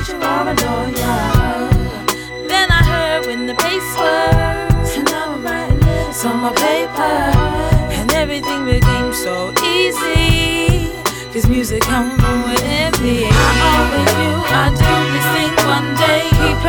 teacher or a lawyer. Then I heard when the bass was, and now I'm writing lyrics on my paper, and everything became so easy, 'cause music comes from within me. I always knew I'd do this thing one day.